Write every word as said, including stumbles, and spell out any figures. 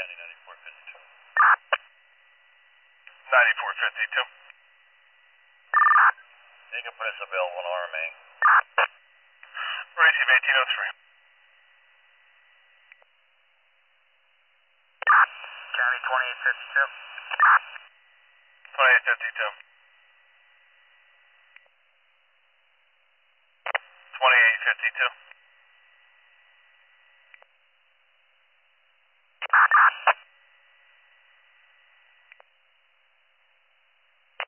County ninety-four fifty-two. ninety-four fifty-two. You can put us available on R M A. Receive eighteen oh three. County twenty-eight fifty-two. twenty-eight fifty-two. twenty-eight fifty-two.